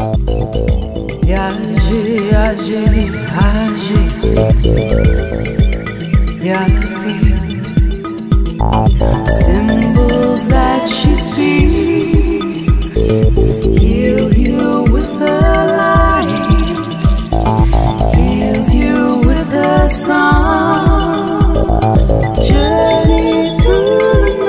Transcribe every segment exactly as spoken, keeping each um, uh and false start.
Age, age, age, Yahweh. Symbols that she speaks heal you with her light, heals you with her song. Journey through the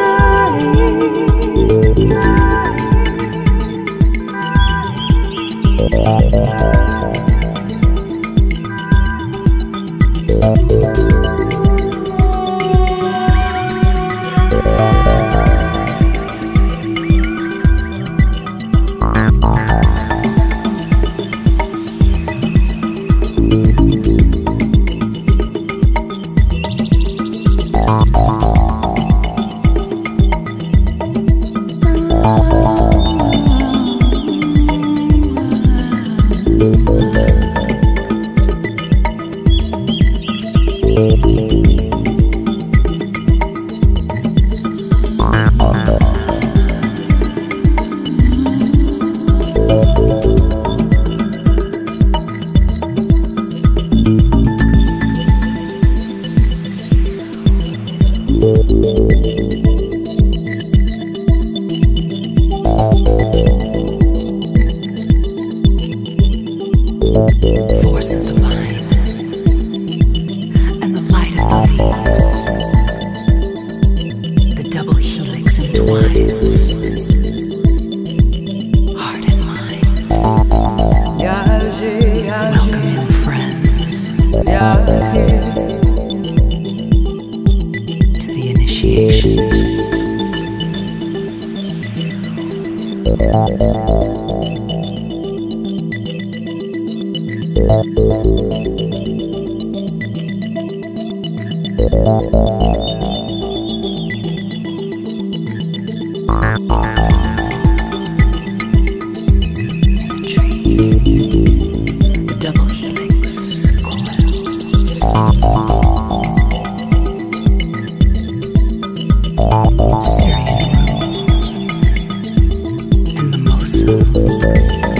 force of the vine and the light of the leaves, the double helix entwines heart and mind. Welcome in, friends, to the initiation. The double helix coils, Syrian room and mimosas.